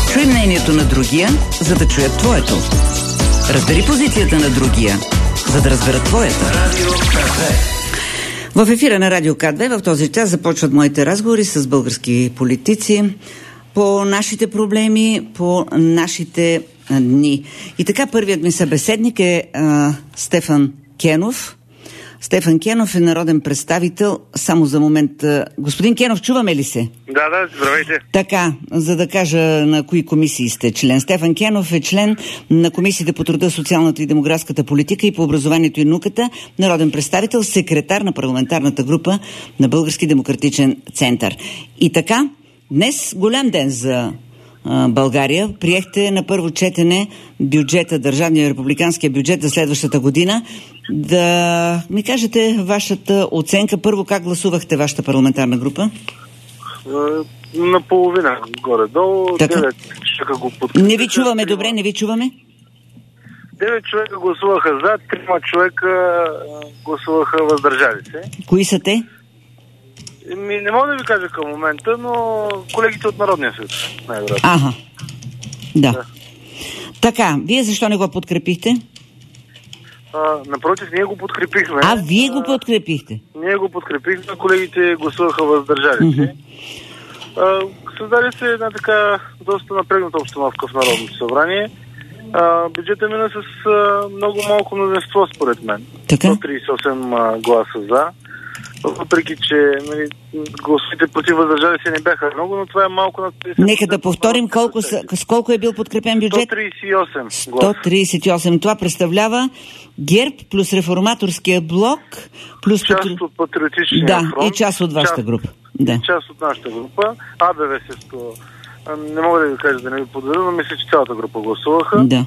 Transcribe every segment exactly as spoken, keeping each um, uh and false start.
Чуй мнението на другия, за да чуят твоето. Разбери позицията на другия, за да разберат твоята. В ефира на Радио К две в този час започват моите разговори с български политици по нашите проблеми, по нашите дни. И така, първият ми събеседник е а, Стефан Кенов. Стефан Кенов е народен представител. Само за момент. Господин Кенов, чуваме ли се? Да, да, здравейте. Така, за да кажа на кои комисии сте член. Стефан Кенов е член на Комисията по труда, социалната и демографската политика и по образованието и науката, народен представител, секретар на парламентарната група на Български демократичен център. И така, днес голям ден за България. Приехте на първо четене бюджета, държавния републиканския бюджет за следващата година. Да ми кажете вашата оценка. Първо, как гласувахте вашата парламентарна група? Наполовина, горе-долу. девет човека го подкрепиха. Не ви чуваме добре, не ви чуваме? девет човека гласуваха за, трима човека гласуваха въздържали се. Кои са те? Ми, не мога да ви кажа към момента, но колегите от Народния съд, най-вероятно. Ага, да. да. Така, вие защо не го подкрепихте? А, напротив, ние го подкрепихме. А, вие го подкрепихте? А, ние го подкрепихме, колегите гласуваха въздържали се. Mm-hmm. А, създаде се една така доста напрегната обстановка в Народното събрание. А, бюджета мина с а, много малко мнозинство, според мен. Така? сто тридесет и осем а, гласа за. Въпреки, че нали, гласовете против въздържали се не бяха много, но това е малко над тридесет. Нека да повторим колко са, с колко е бил подкрепен бюджет? сто тридесет и осем гласа. сто тридесет и осем. Това представлява ГЕРБ плюс Реформаторския блок плюс... Част патри... от Патриотичния да, фронт. Да, и част от вашата част, група. Да. И част от нашата група. АБВ-сто. Не мога да ви кажа да не ви подведа, но мисля, че цялата група гласуваха. Да.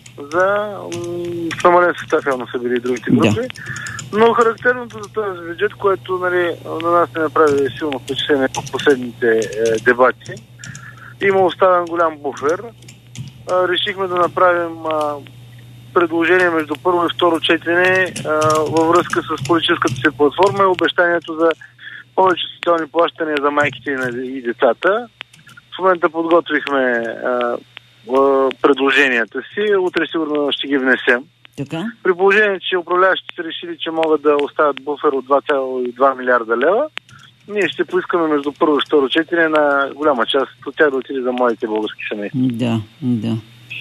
За в намален състав явно са били и другите групи. Да. Но характерното за този бюджет, което нали, на нас не направи силно впечатление в последните е, дебати, има оставен голям буфер. А, решихме да направим а, предложение между първо и второ четене а, във връзка с политическата си платформа и обещанието за повече социални плащания за майките и, и децата. В момента подготвихме а, предложенията си. Утре сигурно ще ги внесем. Така? При положение, че управляващите са решили, че могат да оставят буфер от два цяло и две милиарда лева, ние ще поискаме между първо и второ четене на голяма част от тях да отиде за младите български семейства. Да, да.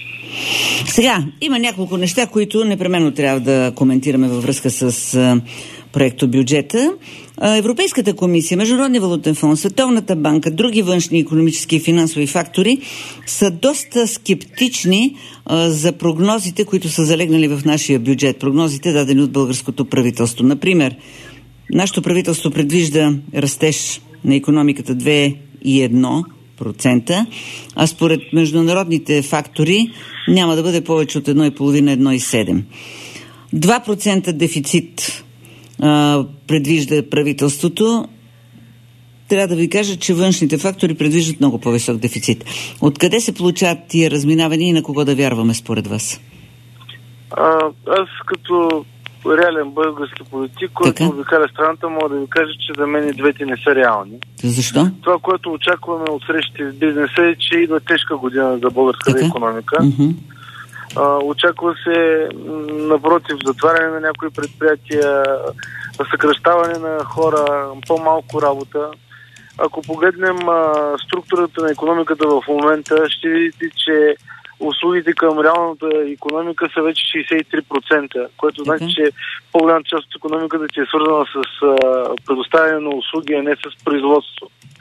Сега, има няколко неща, които непременно трябва да коментираме във връзка с а, проекто бюджета. А, Европейската комисия, Международния валутен фонд, Световната банка, други външни икономически и финансови фактори са доста скептични а, за прогнозите, които са залегнали в нашия бюджет. Прогнозите, дадени от българското правителство. Например, нашето правителство предвижда растеж на икономиката две цяло и едно процента, а според международните фактори няма да бъде повече от едно цяло и пет до едно цяло и седем. два процента дефицит а, предвижда правителството. Трябва да ви кажа, че външните фактори предвиждат много по-висок дефицит. Откъде се получават тия разминавания и на кого да вярваме според вас? А, аз като реален български политик, който обикаля страната, мога да ви кажа, че за мен и двете не са реални. Защо? Това, което очакваме от срещите с бизнеса е, че идва тежка година за българската така? икономика. Mm-hmm. А, очаква се, напротив, затваряне на някои предприятия, съкращаване на хора, по-малко работа. Ако погледнем а, структурата на икономиката в момента, ще видите, че услугите към реалната икономика са вече шейсет и три процента, което значи, че по-голяма част от икономиката ти е свързана с а, предоставяне на услуги, а не с производство.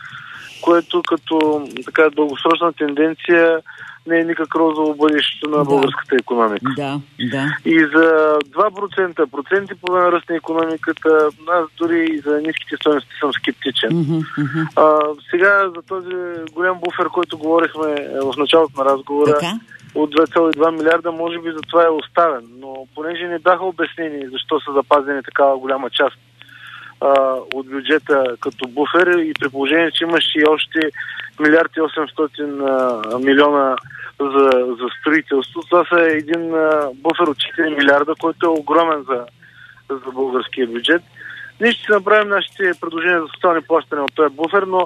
Което като така дългосрочна тенденция не е никак розово бъдещето на да. българската икономика. Да, да. И за два процента, проценти по ръст на икономиката, аз дори и за ниските стойности съм скептичен. Mm-hmm, mm-hmm. А, сега за този голям буфер, който говорихме в началото на разговора, така? От две цяло и две милиарда, може би за това е оставен. Но понеже не бяха обяснени защо са запазени такава голяма част а, от бюджета като буфер и при положение, че имаше и още милиард и осемстотин милиона за, за строителство. Това са един а, буфер от четири милиарда, който е огромен за, за българския бюджет. Ние ще направим нашите предложения за социални плащания от този буфер, но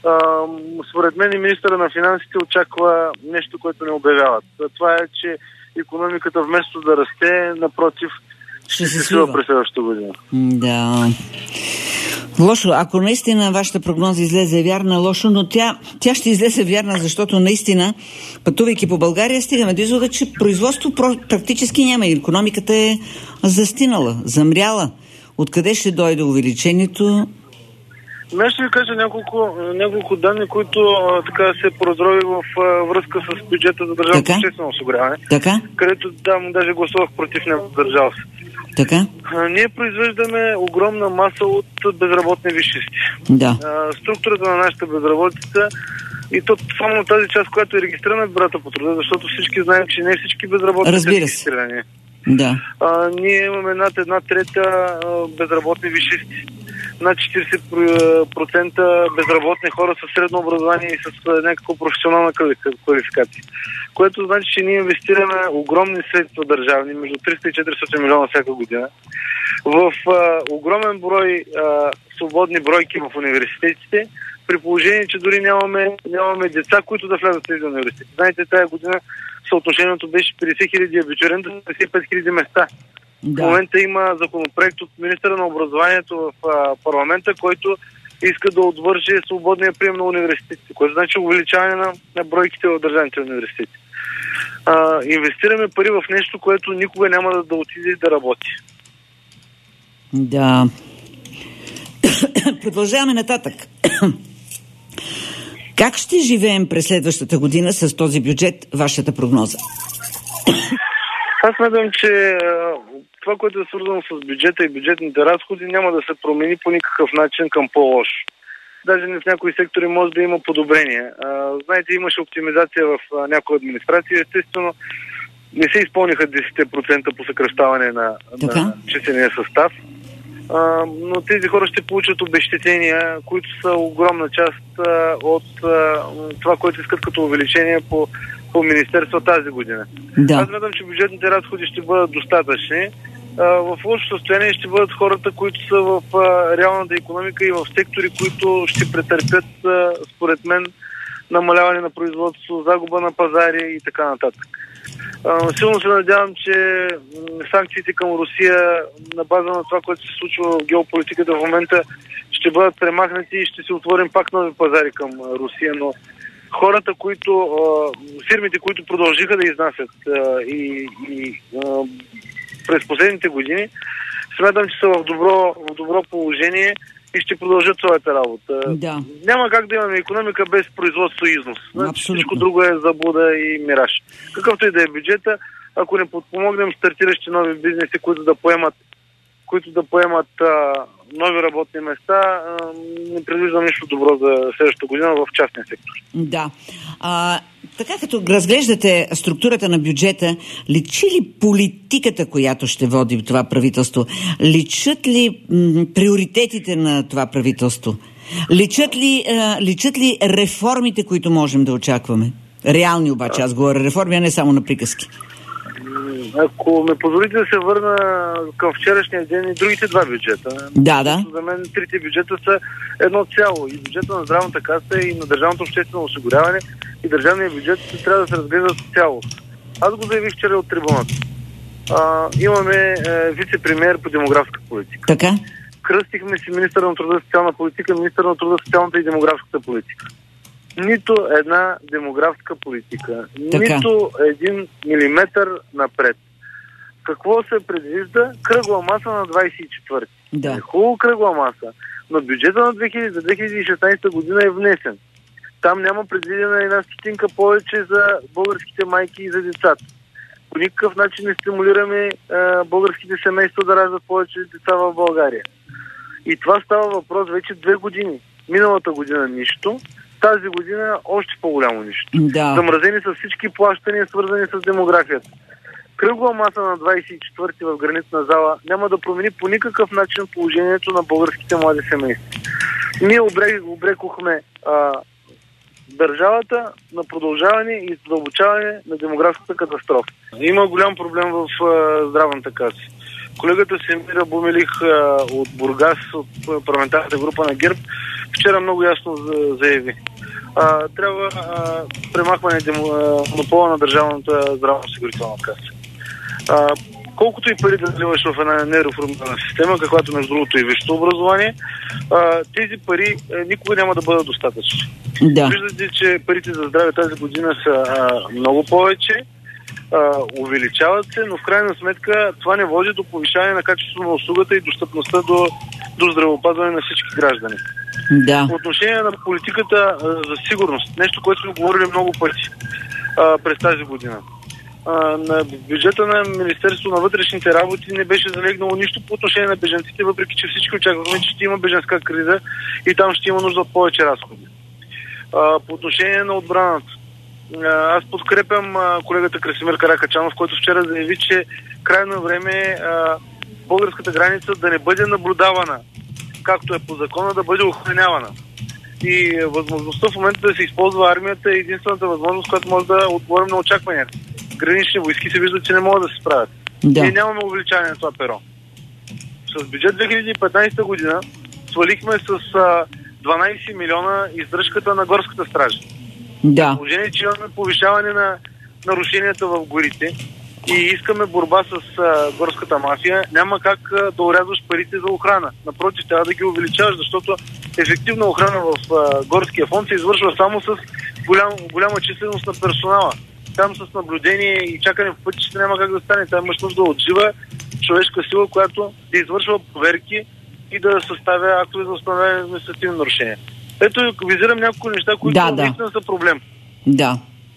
А, според мен и министъра на финансите очаква нещо, което не обявяват. Това е, че икономиката вместо да расте, напротив, ще се свива през следващата година. Да. Лошо. Ако наистина вашата прогноза излезе вярна, лошо, но тя, тя ще излезе вярна, защото наистина, пътувайки по България, стигаме до извода, че производство практически няма. Икономиката е застинала, замряла. Откъде ще дойде увеличението? Аз ще ви кажа няколко, няколко данни, които а, така се поразрови в а, връзка с бюджета за държавното обществено осигуряване. Така? Където да, даже гласувах против него, държава се. Така? А, ние произвеждаме огромна маса от безработни висшисти. Да. А, структурата на нашата безработица и то само тази част, която е регистрирана в бюрата по труда, защото всички знаем, че не всички безработни са регистрирани. Да. А, ние имаме над една трета а, безработни висшисти. Над четиридесет процента безработни хора с средно образование и с някаква професионална квалификация. Което значи, че ние инвестираме огромни средства държавни, между триста и четиристотин милиона всяка година, в а, огромен брой а, свободни бройки в университетите, при положение, че дори нямаме, нямаме деца, които да влязат в тези университети. Знаете, тази година съотношението беше петдесет хиляди абитуриенти, петдесет и пет хиляди места. Да. В момента има законопроект от министъра на образованието в а, парламента, който иска да отвърже свободния прием на университетите, което значи увеличаване на, на бройките в държавните университети. А, инвестираме пари в нещо, което никога няма да, да отиде и да работи. Да. Продължаваме нататък. Как ще живеем през следващата година с този бюджет, вашата прогноза? Аз смятам, че това, което е свързано с бюджета и бюджетните разходи, няма да се промени по никакъв начин към по-лошо. Даже в някои сектори може да има подобрение. Знаете, имаше оптимизация в някои администрации. Естествено, не се изпълниха десет процента по съкращаване на, на числения състав. А, но тези хора ще получат обезщетения, които са огромна част а, от а, това, което искат като увеличение по, по министерство тази година. Да. Аз смятам, че бюджетните разходи ще бъдат достатъчни. А, в лошо състояние ще бъдат хората, които са в а, реалната икономика и в сектори, които ще претърпят, а, според мен, намаляване на производство, загуба на пазари и така нататък. Uh, силно се надявам, че санкциите към Русия на база на това, което се случва в геополитиката в момента, ще бъдат премахнати и ще се отворим пак нови пазари към Русия, но хората, които, uh, фирмите, които продължиха да изнасят uh, и, и uh, през последните години, смятам, че са в добро, в добро положение и ще продължат своята работа. Да. Няма как да имаме икономика без производство и износ. Значи, всичко друго е заблуда и мираж. Какъвто и да е бюджета, ако не подпомогнем стартиращи нови бизнеси, които да поемат, които да поемат а, нови работни места, а, не предвиждам нищо добро за следващата година в частния сектор. Да. А, така като разглеждате структурата на бюджета, личи ли политиката, която ще води това правителство? Личат ли м- приоритетите на това правителство? Личат ли, а, личат ли реформите, които можем да очакваме? Реални обаче, аз говоря реформи, а не само на приказки. Ако ме позволите да се върна към вчерашния ден и другите два бюджета. Да, да. За мен трите бюджета са едно цяло. И бюджета на здравната каса, и на държавното обществено осигуряване, и държавния бюджет трябва да се разглеждат цяло. Аз го заявих вчера от трибуната. А, имаме е, вице-премиер по демографска политика. Така. Кръстихме си министър на труда и социална политика, министър на труда, социалната и демографската политика. Нито една демографска политика, така. Нито един милиметър напред. Какво се предвижда? Кръгла маса на двадесет и четвърти. Да. Хубаво кръгла маса, но бюджета на две хиляди, за две хиляди и шестнадесета година е внесен. Там няма предвидена една стотинка повече за българските майки и за децата. По никакъв начин не стимулираме а, българските семейства да раждат повече деца в България. И това става въпрос вече две години. Миналата година нищо, тази година още по-голямо нищо. Да. Замразени са всички плащания, свързани с демографията. Кръгла маса на двадесет и четвърти в гранитна зала няма да промени по никакъв начин положението на българските млади семейства. Ние обрекохме а, държавата на продължаване и задълбочаване на демографската катастрофа. Има голям проблем в а, здравната каса. Колегата Семир Абу Мелих а, от Бургас, от парламентарната група на ГЕРБ, вчера много ясно заяви. А, трябва а, премахване демо, а, монопола на държавната здравноосигурителна каса. А, колкото и пари да наливаш в една нереформирана система, каквато между другото и висшето образование, а, тези пари а, никога няма да бъдат достатъчни. Да. Виждате, че парите за здраве тази година са а, много повече, а, увеличават се, но в крайна сметка това не води до повишаване на качеството на услугата и достъпността до, до здравеопазване на всички граждани. Да. По отношение на политиката а, за сигурност, нещо, което сме говорили много пъти а, през тази година. А, на бюджета на Министерството на вътрешните работи не беше залегнало нищо по отношение на бежанците, въпреки че всички очаквахме, че ще има бежанска криза и там ще има нужда от повече разходи. А, по отношение на отбраната, а, аз подкрепям а, колегата Красимир Каракачанов, който вчера заяви, че крайно време а, българската граница да не бъде наблюдавана, както е по закона, да бъде охранявана. И възможността в момента да се използва армията е единствената възможност, която може да отговорим на очакванията. Гранични войски се виждат, че не могат да се справят. Да. Ние нямаме увеличаване на това перо. С бюджет две хиляди и петнадесета година свалихме с а, дванадесет милиона издръжката на горската стража. Да. Положение, че имаме повишаване на нарушенията в горите и искаме борба с а, горската мафия, няма как а, да орязваш парите за охрана. Напротив, трябва да ги увеличаваш, защото ефективна охрана в а, горския фонд се извършва само с голям, голяма численост на персонала. Там с наблюдение и чакане по пътищата няма как да стане. Там имаш нужда от жива човешка сила, която да извършва проверки и да съставя актове за установяване на административни нарушения. Ето, визирам няколко неща, които да, да. наистина са проблем. Да.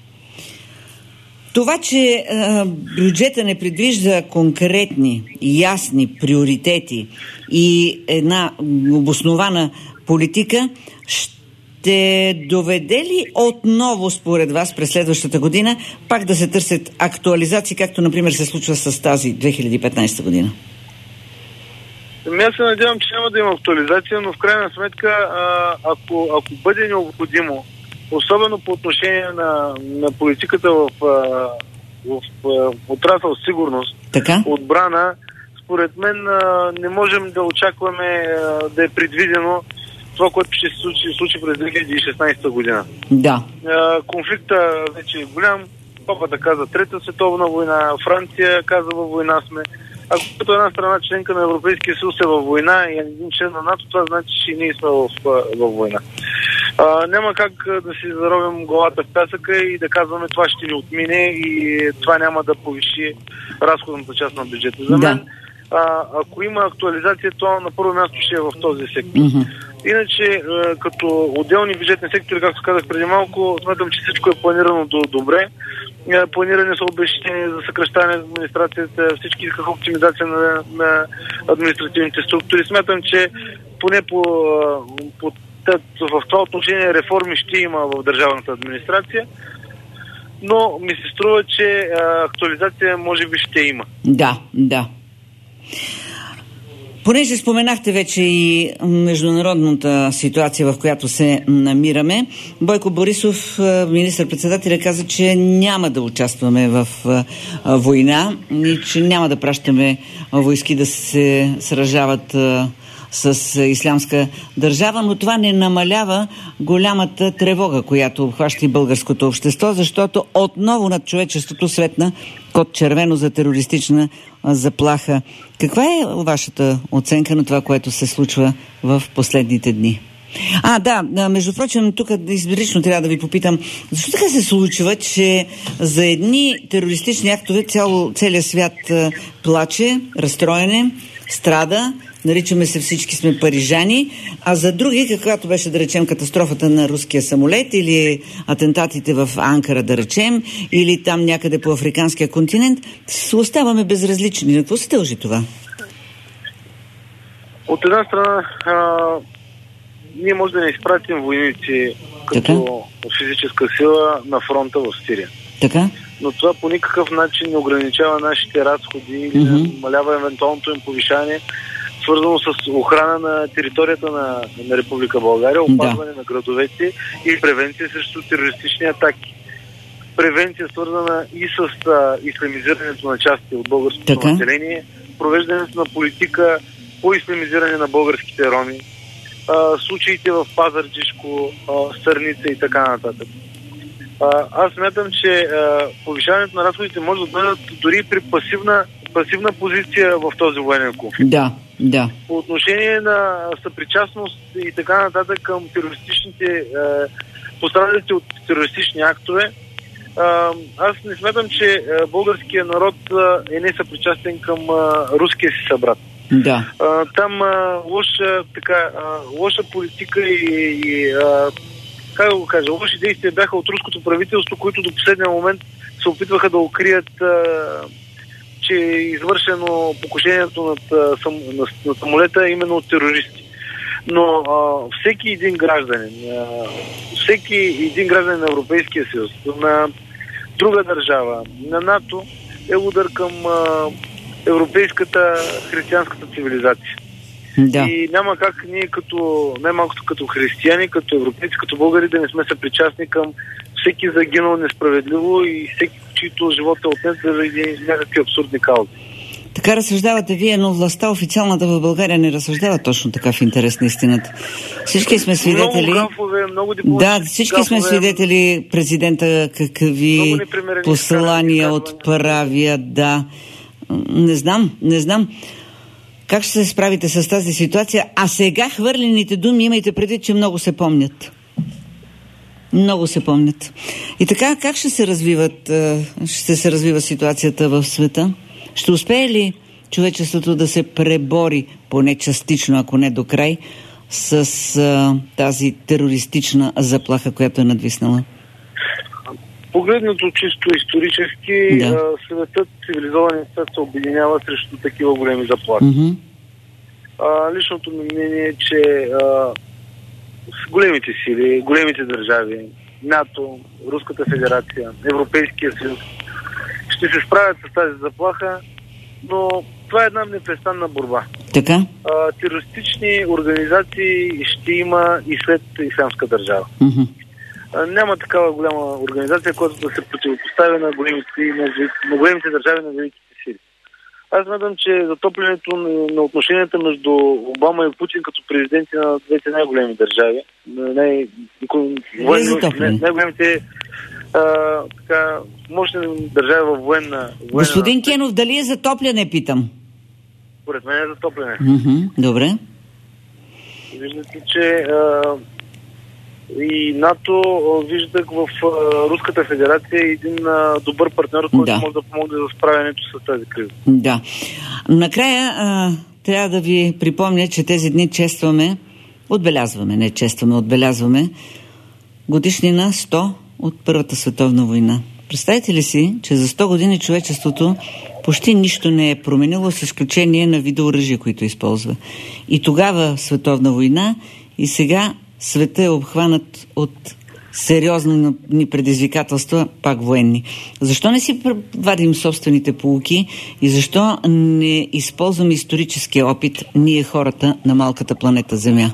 Това, че а, бюджета не предвижда конкретни, ясни приоритети и една обоснована политика, ще доведе ли отново, според вас, през следващата година, пак да се търсят актуализации, както, например, се случва с тази две хиляди и петнадесета година? Ами аз се надявам, че няма да има актуализация, но в крайна сметка, а, ако, ако бъде необходимо, особено по отношение на, на политиката в, в, в, в отрасъл сигурност, така? Отбрана, според мен а, не можем да очакваме а, да е предвидено това, което ще се случи, случи през две хиляди и шестнадесета година. Да. А, конфликта вече е голям. Папата каза Трета световна война, Франция каза във война сме. Ако като една страна членка на Европейския съюз е във война и един член на НАТО, това значи, че и ние сме в, във война. А, няма как да си заровим главата в пясъка и да казваме това ще ни отмине и това няма да повиши разходната част на бюджета. За мен, да. а, ако има актуализация, то на първо място ще е в този сектор. Mm-hmm. Иначе, като отделни бюджетни сектори, както казах преди малко, смятам, че всичко е планирано добре. Планиране са обещания за съкращаване на администрацията, всички искаха оптимизация на, на административните структури. Смятам, че поне по, по, в това отношение реформи ще има в държавната администрация, но ми се струва, че актуализация може би ще има. Да, да. Понеже споменахте вече и международната ситуация, в която се намираме, Бойко Борисов, министър-председателя, каза, че няма да участваме в война и че няма да пращаме войски да се сражават с ислямска държава, но това не намалява голямата тревога, която обхваща и българското общество, защото отново над човечеството светна код червено за терористична заплаха. Каква е вашата оценка на това, което се случва в последните дни? А, да, между прочим, тук изрично трябва да ви попитам, защо така се случва, че за едни терористични актове цяло, целият свят плаче, разстроене, страда, наричаме се всички сме парижани, а за други, каквато беше, да речем, катастрофата на руския самолет или атентатите в Анкара, да речем, или там някъде по африканския континент, оставаме безразлични. На какво се дължи това? От една страна, а, ние може да не изпратим войници като така? Физическа сила на фронта в Сирия. Така? Но това по никакъв начин не ограничава нашите разходи или mm-hmm. намалява евентуалното им повишание, свързано с охрана на територията на, на Република България, опазване да. на градовете и превенция срещу терористични атаки. Превенция свързана и с а, исламизирането на части от българското така? население, провеждането на политика по исламизиране на българските роми, а, случаите в Пазарджишко, а, Сърница и така нататък. А, аз смятам, че а, повишаването на разходите може да бъдат дори при пасивна, пасивна позиция в този военен конфликт. Да, да. По отношение на съпричастност и така нататък към терористичните, а, пострадалите от терористични актове, а, аз не смятам, че а, българският народ а, е не съпричастен към а, руския си събрат. Да. А, там а, лоша, така, а, лоша политика и, и а, как да го кажа, лоши действия бяха от руското правителство, които до последния момент се опитваха да укрият, а, че е извършено покушението над, а, сам, на, на самолета именно от терористи. Но а, всеки един гражданин, а, всеки един гражданин на Европейския съюз, на друга държава, на НАТО е удар към а, европейската християнската цивилизация. Да. И няма как ние като, най-малкото като християни, като европейци, като българи да не сме съпричастни към всеки загинал несправедливо и всеки, чийто живот е отнет заради някакви абсурдни каузи. Така разсъждавате вие, но властта официалната в България не разсъждава точно така в интерес на истината. Всички сме свидетели... Много гафове, много дипломатически Да, всички гафове. Сме свидетели президента какви послания отправя, да. Не знам, не знам. Как ще се справите с тази ситуация? А сега хвърлените думи, имайте предвид, че много се помнят. Много се помнят. И така, как ще се развиват, ще се развива ситуацията в света? Ще успее ли човечеството да се пребори, поне частично, ако не до край, с а, тази терористична заплаха, която е надвиснала? Погледнато чисто исторически, да. Светът, цивилизованият свят се обединява срещу такива големи заплахи. Mm-hmm. А, личното ми мнение е, че а, с големите сили, големите държави, НАТО, Руската федерация, Европейския съюз ще се справят с тази заплаха, но това е една непрестанна борба. Така? А, терористични организации ще има и след Ислямска държава. Mm-hmm. Няма такава голяма организация, която да се противопоставя на големите, на, на големите държави, на великите сили. Аз смятам, че затоплянето на, на отношенията между Обама и Путин като президенти на двете най-големи държави, най- най- най-големите а, така, мощни държави във военна... военна Господин Кенов, дали е затопляне, питам? Поред мен е затопляне. Mm-hmm, добре. Виждате, че а, и НАТО виждах в а, Руската федерация един а, добър партньор, който да. може да помогне за справянето с тази криза. Да. Накрая а, трябва да ви припомня, че тези дни честваме, отбелязваме, не честваме, отбелязваме годишнина сто от Първата световна война. Представете ли си, че за сто години човечеството почти нищо не е променило, с изключение на вида оръжия, които използва. И тогава световна война, и сега света е обхванат от сериозни предизвикателства, пак военни. Защо не си вадим собствените поуки и защо не използваме историческия опит ние, хората на малката планета Земя?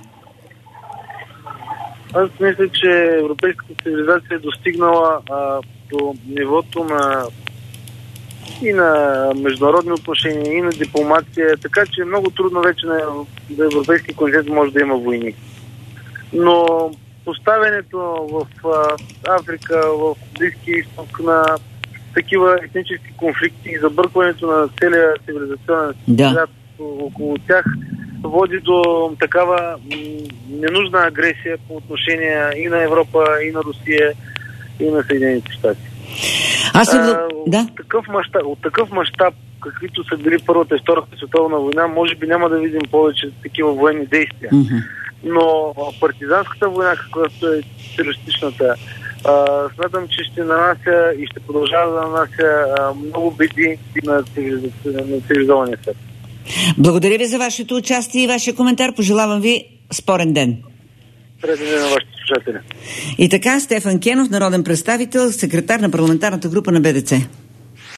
Аз мисля, че европейската цивилизация е достигнала а, до нивото на и на международни отношения, и на дипломация, така че е много трудно вече на, на европейски континент може да има войни. Но поставянето в а, Африка, в Близкия изток на такива етнически конфликти и забъркването на целия цивилизационен да. свят около тях води до такава м- ненужна агресия по отношение и на Европа, и на Русия, и на Съединените щати. Аз съм... А, да? От такъв мащаб, от такъв мащаб, каквито са били Първата и Втората световна война, може би няма да видим повече такива военни действия. Mm-hmm. Но партизанската война, каквато е терористичната, а, смятам, че ще нанася и ще продължава да нанася а, много беди на, цивилиз... на цивилизования свят. Благодаря ви за вашето участие и вашия коментар. Пожелавам ви спорен ден. Среден ден на вашите слушатели. И така, Стефан Кенов, народен представител, секретар на парламентарната група на Б Д Ц.